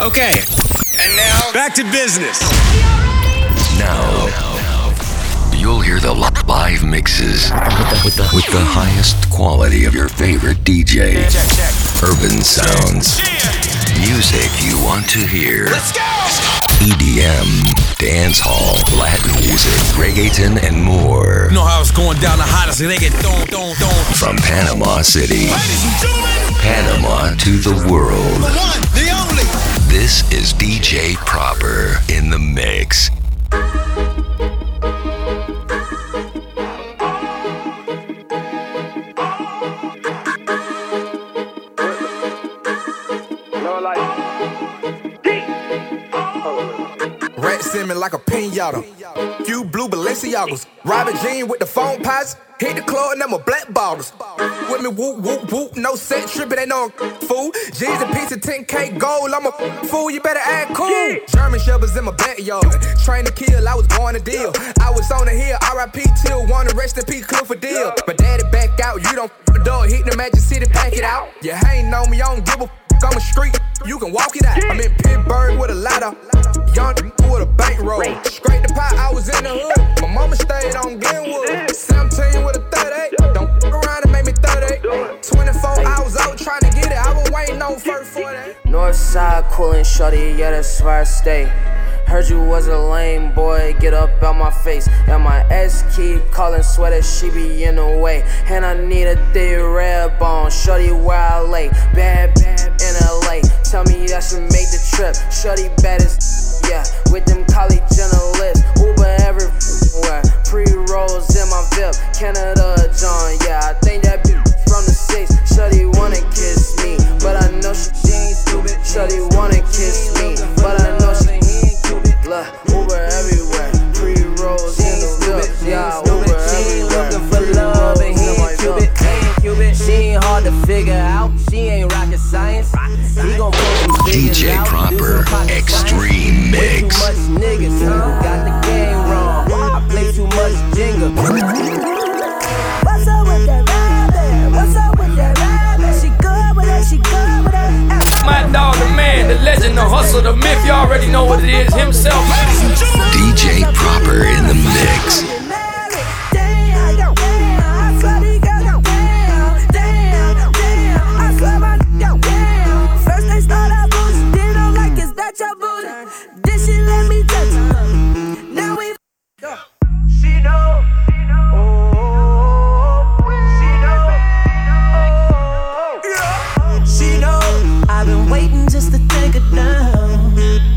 Okay, and now back to business. Now, you'll hear the live mixes with the highest quality of your favorite DJ. Urban sounds. Music you want to hear. Let's go! EDM, dancehall, Latin music, reggaeton, and more. You know how it's going down the hottest reggaeton. From Panama City, Ladies and gentlemen, Panama to the world. the one, the only. This is DJ Proper in the mix. Rat simming like a pinata. Few blue Balenciagas. Robert Jean with the phone pots. Hit the club and them a black bottles. With me whoop whoop whoop. No set tripping, ain't no fool. G's a piece of 10K gold. I'm a fool, you better act cool. German shepherds in my backyard. Train to kill, I was born to deal. I was on the hill, R.I.P. till one, rest in peace, Clifford Deal. My daddy back out, you don't f*** the dog. Hit the Magic City, pack it out. You ain't know me, I don't give a f***. I'm a street, you can walk it out. I'm in Pittsburgh with a ladder. Young with a bankroll. Scrape the pot, I was in the hood. My mama stayed on Glenwood. 17 with a 38. Don't f*** around and make me 38. 24 hours out trying to get it. I was waiting on first for that. Northside coolin' shorty, yeah, that's where I stay. Heard you was a lame boy, get up out my face. And my ex keep calling, swear that she be in the way. And I need a thick red bone, shorty where I lay. Bad in LA, tell me I should make the trip. Shorty bad as, yeah, with them college Jenner lips. Uber everywhere, pre-rolls in my VIP. Canada John, yeah, I think that bitch from the 6. Shorty wanna kiss me, but I know she ain't stupid. Shorty wanna kiss me, but I know she look, Uber everywhere, pre-rolls in the whip, yeah, Uber everywhere. Looking for love and he ain't Cuban, she ain't hard to figure out, she ain't rocket science. He gon' pull some figures DJ out, Proper, Extreme Way Mix. too much niggas, got the game wrong, I play too much Jenga. What's up with that rabbit? What's up with that rabbit? She good with it, she good with it. My dog, the man, the legend, the hustle, the myth, you already know what it is, himself. DJ Proper in the mix. First they start out boost, they don't like is that your booty? Then she let me touch her. Now we She know. She know I've been waiting just to take her down.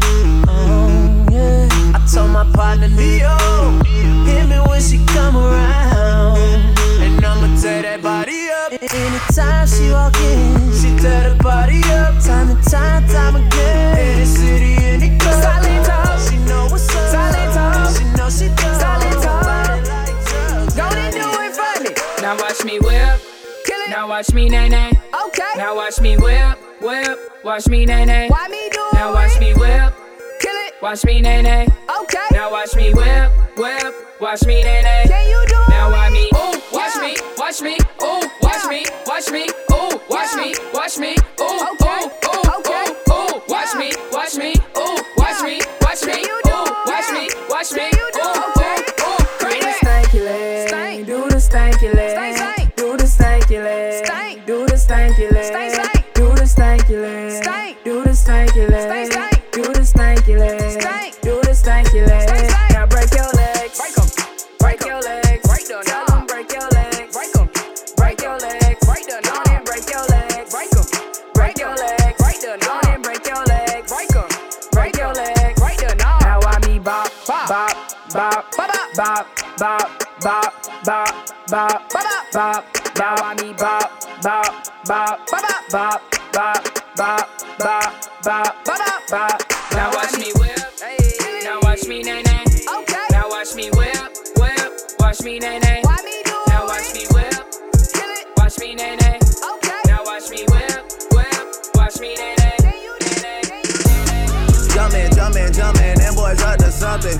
Oh yeah. I told my partner Leo, hit me when she come around, and I'ma tear that body up. Anytime she walk in, she tear the body up. Time and time again. Any city, any club. Silent talk, she know what's up. Silent talk, she know she does. Silent talk, go and do it for me. Now watch me whip, Kill it. now watch me nay-nay. Okay. Now watch me whip, watch me nay-nay. Why me do it? Now watch me whip, Kill it. watch me nay-nay. Okay. Now watch me whip, watch me nay-nay. Can you do it? Now watch me, ooh, watch me, ooh, watch me, ooh, watch me, ooh, Okay. Okay. ooh, watch me, ooh, watch me, ooh, watch me, Can you do it? watch me, Can you do it? Okay. do the stanky leg, Stank. do the stanky leg, Stank, stank. do the stanky leg, Stank. do the stanky leg, Stank, stank. do the stanky leg, Stank. do the stanky leg, Stank, stank. do the stanky leg, Stank. do the stanky leg. Stank, stank. Now break your legs, Break 'em. break your legs, Break them. tell 'em break your legs, Break 'em. break your legs, Break them. Go on and break your legs, Break 'em. break your legs, Break them. Go on and break your legs, Break 'em. break your legs. Break them. Now I me bop, Bop. bop, bop, Bop, bop, bop, bop, bop, bop, Bop, bop. Now I me bop, bop, bop, Bop, bop, bop, bop, bop, bop, Bop, bop. Now watch me whip, Hey. now watch me nay-nay. Okay. Now watch me whip, watch me nay-nay. Why me do it? Now watch me whip, Kill it. watch me nay-nay. Okay. Now watch me whip, watch me nay-nay. Can you do it? Can you do it? Jumpin', them boys up to something.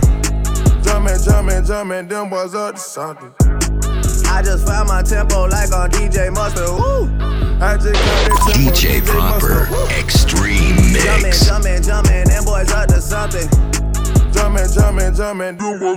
Jumpin', them boys up to something. I just found my tempo like on DJ Mustard. Woo! I just got that tempo DJ Proper, Extreme Mix. Jumpin', jumping,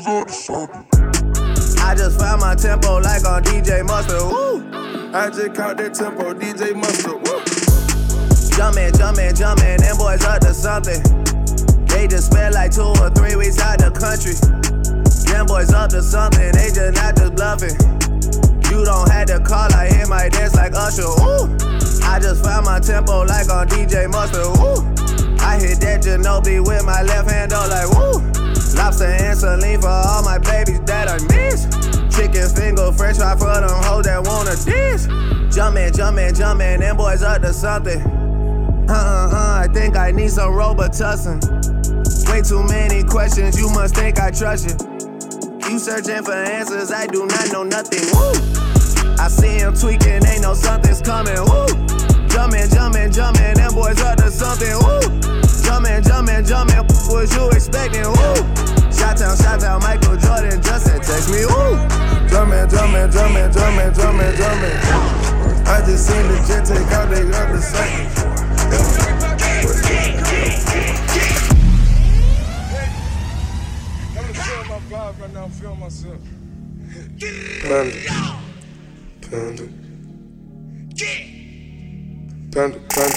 I just found my tempo like on DJ Mustard. Woo! I just caught that tempo, DJ Mustard. Woo! Jumpin', them boys up to something. They just spent like 2 or 3 weeks out the country. Them boys up to something, they just not just bluffing. You don't have to call, I hear my dance like Usher. Ooh. I just found my tempo like on DJ Mustard. Ooh. I hit that Ginobili with my left hand, though, like woo. Lobster and saline for all my babies that I miss. Chicken finger, french fry for them hoes that wanna diss. Jumpin', them boys up to something. I think I need some Robitussin. Way too many questions, you must think I trust you. You searching for answers, I do not know nothing. Woo! I see him tweaking, ain't no something's coming. Woo! Jumpin', them boys up to something. Woo! Jumpin', what you expecting? Woo! Shout out, Michael Jordan just said text me. Woo! Jumpin'. I just seen the jet take out they other second. I'm gonna feel my vibe right now, feel myself. Panda.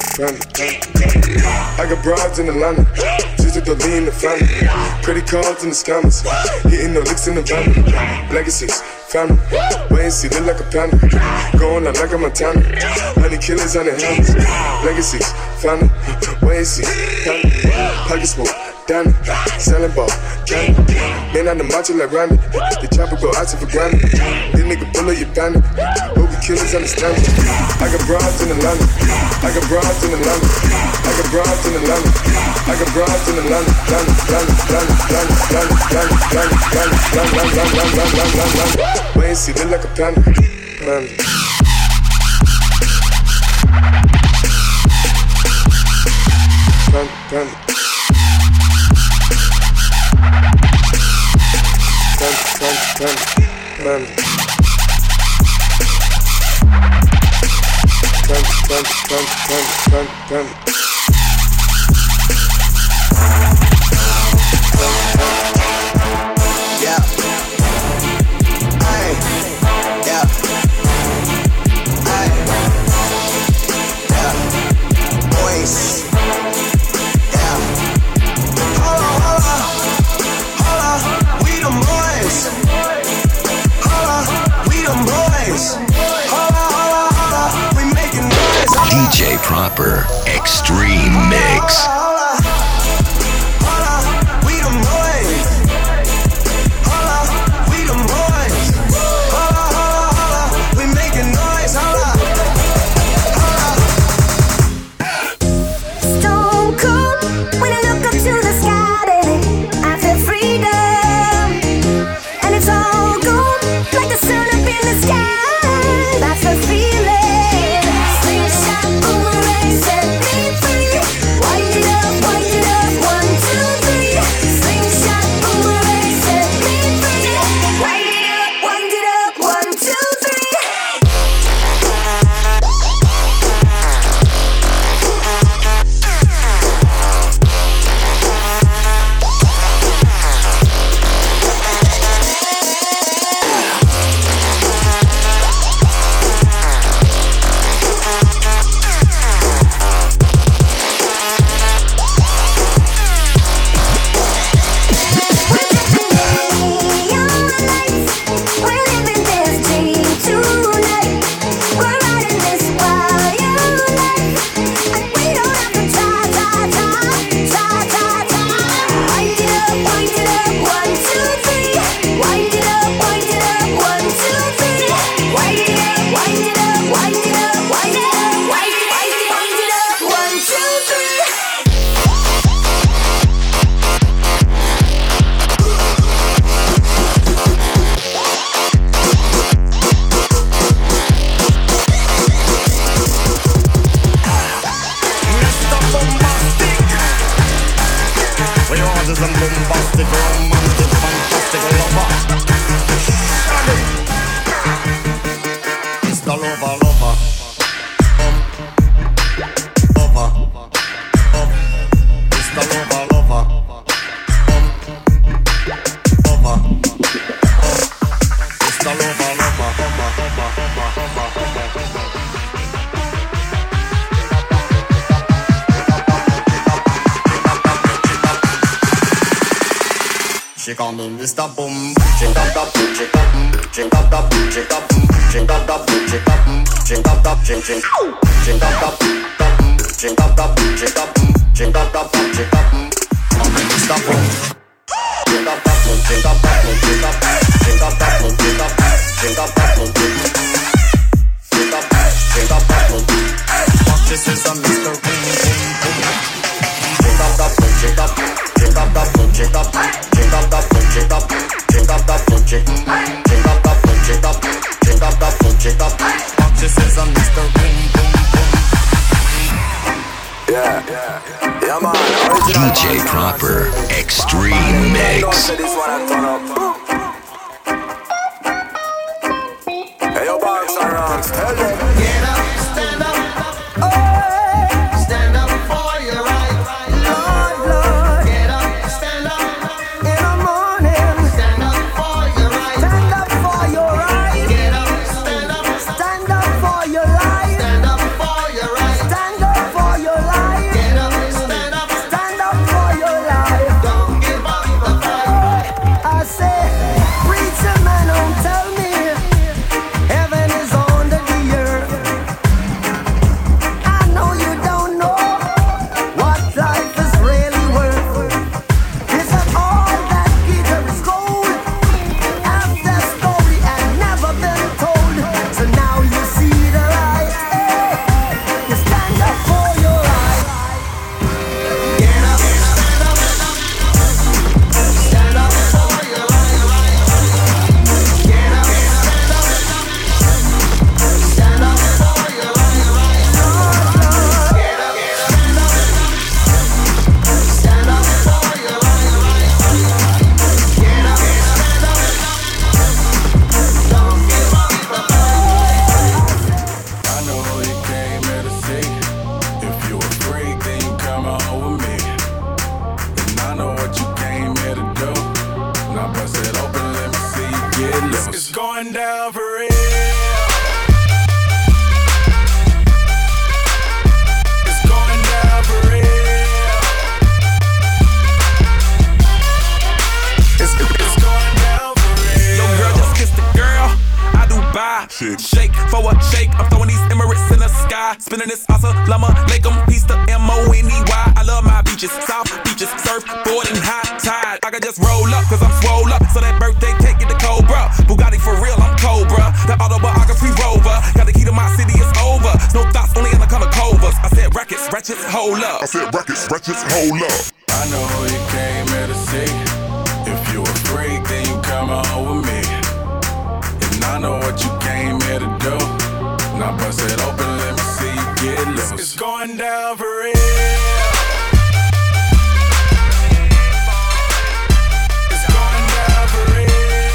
I got broads in Atlanta, just to lean the family. Credit cards in the scammers, hitting the licks in the van. Legacies, family, wait and see, look like a panda. Going out like a Montana, honey killers on the hammers. Legacies, family, wait and see, family. Pockets full, Danny, selling ball, candy. Man on the macho like Randy, the chopper go out to for granted. This nigga pull up your bandit, hope the killers understand it. I got broads in Atlanta, I got broads in Atlanta, I got broads in Atlanta, I got broads in Atlanta, wait and see, look like a panda, panda. Panda. Yeah. Ay. Yeah. Ay. Yeah. Boys. Yeah. Hold on. We them boys. We them boys. Hold on. We making noise. DJ Proper Extreme Mix. We them boys. We them boys. We making noise. Stone cold when I look up to the sky, baby. I feel freedom, and it's all gold like the sun up in the sky. That's the feeling. Slingshot, boomerang, set me free. Wind it up, 1, 2, 3. Slingshot, boomerang, set me free. Wind it up, 1, 2, 3. We're living this dream tonight. We're riding this wild life, and we don't have to try. Wind it up, 1, 2, 3. Wind it up, 1, 2, 3. Wind it up, 1, 2, 3. We are just some bombastic, romantic, fantastic lover. It's the lover. It's the lover. She call me Mr. Boom. Shake up, up, shake up, shake up, up, shake up, shake up, up, shake up, shake up, up, shake, shake, shake up, up, shake up, up, shake up, shake up, up, shake up. Call me Mr. Boom. Shake up, up, shake up, up, shake up, shake up, up, shake up, shake up, up, shake up, shake up, up. This is a Mr. Boom, boom, boom. Shake up, up, shake up, shake up, up, shake up, shake up, up, shake up, shake up, up, shake, shake up, up, shake up, shake up, up, shake up. This is a Mr. Boom, boom, boom. Yeah, yeah, man. DJ Proper Extreme Mix. Hey, yo, box around. Tell them. Get up, stand up. Stand up for your right. Lord, Lord. Get up, stand up. In the morning. Stand up for your right. Stand up for your right. Get up, stand up. Stand up for your life. Stand up for your right. Stand up for your life. Get up, stand up. Stand up for your life. Don't give up the fight. I say, preacher man, don't tell me heaven is under the earth. I know you don't know what life is really worth. Is that all that glitter is gold? After story had never been told. So now you see the light. You stand up for your right. Get up, stand up. Stand up for your right. Get up, stand up. Stand up for your right. Lord, Lord. Get up, stand up. Stand up for your right. Get up, stand up. Don't give up the fight. I know you came here to see. If you a freak, then you come on with me. And I know what you came here to do. Now bust it open, let me see you get loose. It's going down for real. It's going down for real. It's going down for real. Yo, girl, just kiss the girl. I do buy. Shake for a shake. I'm throwing these Emirates in the sky. Spinning this Assalamu alaikum. Peace to M-O-N-E-Y. I love my beaches. South beaches. Surfboarding high tide. I can just roll up cause I'm swole up. So that birthday cake get the Cobra. Bugatti for real, I'm Cobra. The autobiography rover. Got the key to my city, it's over. No thoughts, only in the color covers. I said rackets, wretches, hold up. I said rackets, wretches, hold up. I know who you came here to see. If you a freak, then you come on with me. And I know what you came here to do. Now bust it open, let me see you get loose. It's going down for real. It's going down for real.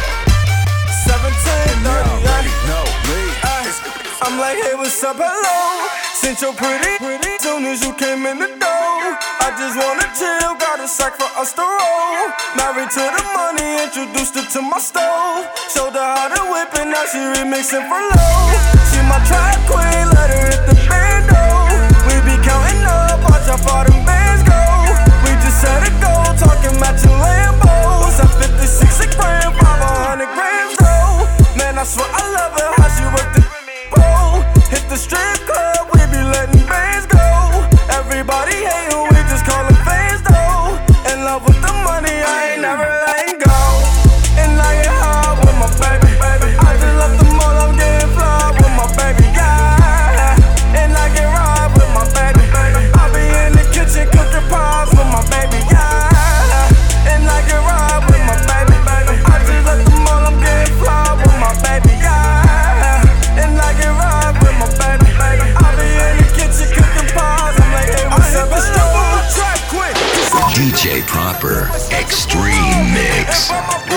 17:30. I'm like, hey, what's up, hello? Since you're pretty, soon as you came in the door. I just wanna chill, got a sack for us to roll. Married to the money, introduced her to my stove. Showed her how to whip and now she remixing for low. She my track queen, let her hit the bando. We be counting up, watch how far them bands go. We just set a goal, talking matching Lambos. At 56 a gram, 500 grams though. Man, I swear I love her, how she worked the pole. Hit the strip club, we be letting bands go. Everybody hate who we just call them fans though. In love with the money, I ain't never letting go. And I get hard with my baby. I just left the mall, I'm getting fly with my baby. Yeah. And I get ride with my baby. I be in the kitchen cooking pies with my baby. Yeah. And I get ride with my baby. I just left the mall, I'm getting fly with my baby. Yeah. And I get ride with my baby. I be in the kitchen cooking pies. I'm like, hey, what's up? DJ Proper Extreme Mix.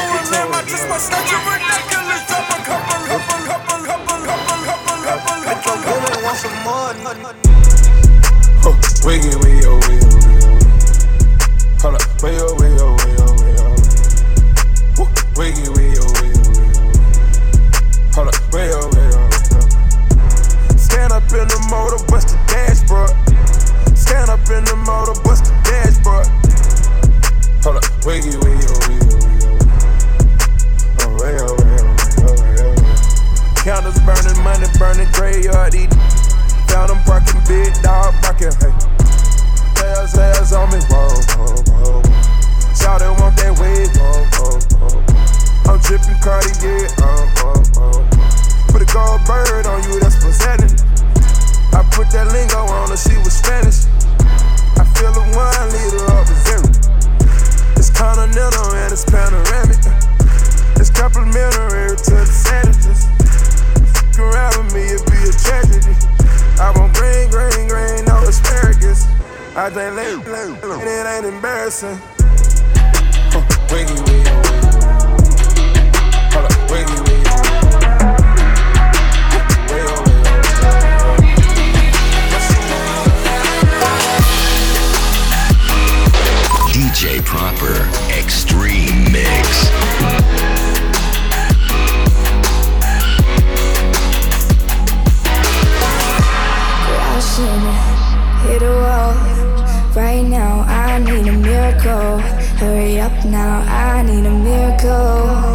Wiggy, wiggy, oh, wiggy, oh, wiggy, oh. Hold up, wiggy, oh, wiggy, oh, wiggy, oh, wiggy, oh. Wiggy, wiggy, oh, wiggy, oh, wiggy, oh. Hold up, wiggy, oh, wiggy, oh, wiggy, oh. Stand up in the motor, bust the dashboard. Stand up in the motor, bust the dashboard. Hold up, wiggy, wiggy. trippin' Cartier, Put a gold bird on you, that's presenting. I put that lingo on her, she was Spanish. I fill a 1 liter up with zero. It's continental and it's panoramic. It's complimentary to the sandwiches. Fuck around with me, it'd be a tragedy. I want green, no asparagus. I think and it ain't embarrassing. Wiggy, wiggy. Hold up, wiggy, wiggy. DJ Proper Extreme Mix. Crashing, hit a wall. Right now, I need a miracle. Hurry up now, I need a miracle.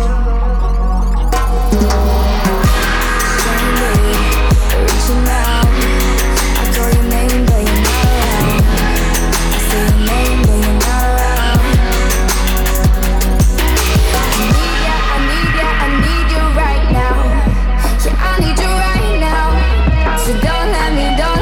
Reaching out, I call your name, but you're not around. I say your name, but you're not around. I need you right now. Yeah, I need you right now. So don't let me down.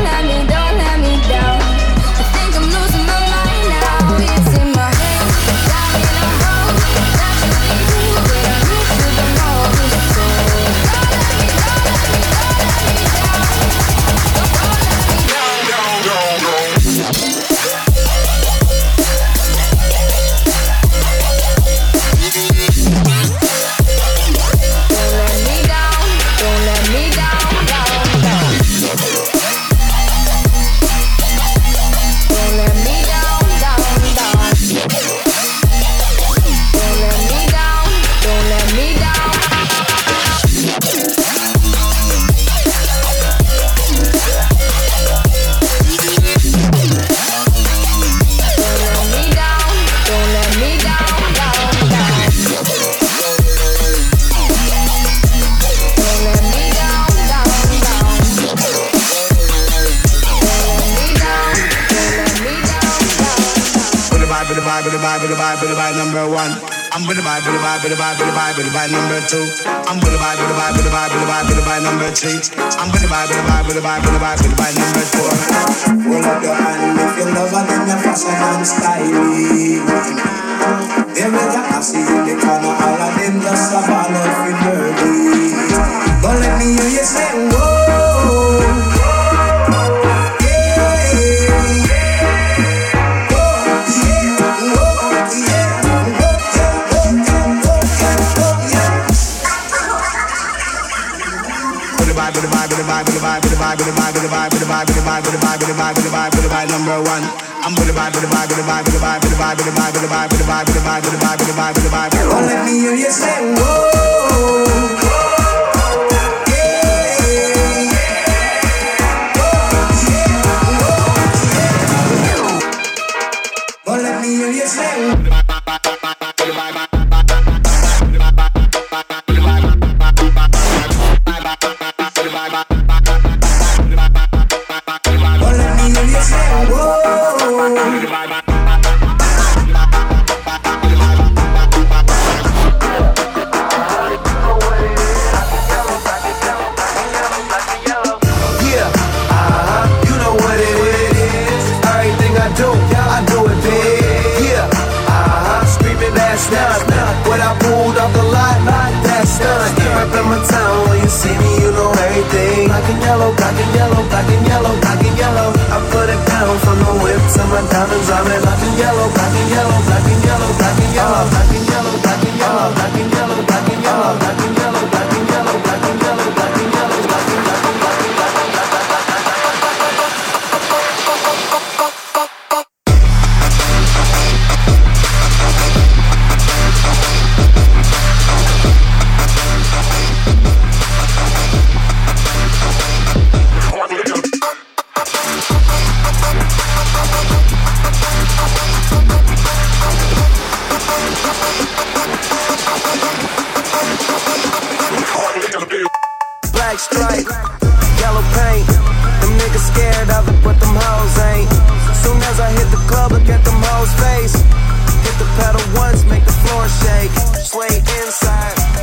I think I'm losing my mind now. It's in my head, down in a hole. That should be you, but I need you the most. So don't let me down. Vibe number one. I'm with the vibe number two. I'm with the vibe number three. I'm with the vibe number four. Roll up your hand if you love her, then your fashion and styling. There is a assy in the corner, all of them just a ball out for dirty. Don't let me hear you say whoa. Vibe number one. I'm with the vibe. Don't let me hear you say whoa. Don't let me hear you say whoa. Diamonds on it, black and yellow, black and yellow, black and yellow, black and yellow, black and yellow, black and yellow, black and yellow, black and yellow, black and yellow, black and yellow, black and yellow, black and yellow, black and black stripe, yellow paint. Them niggas scared of it, but them hoes ain't. Soon as I hit the club, look at them hoes' face. Hit the pedal once, make the floor shake. Sway inside,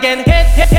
again. Heads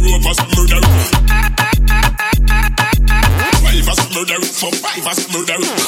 murder.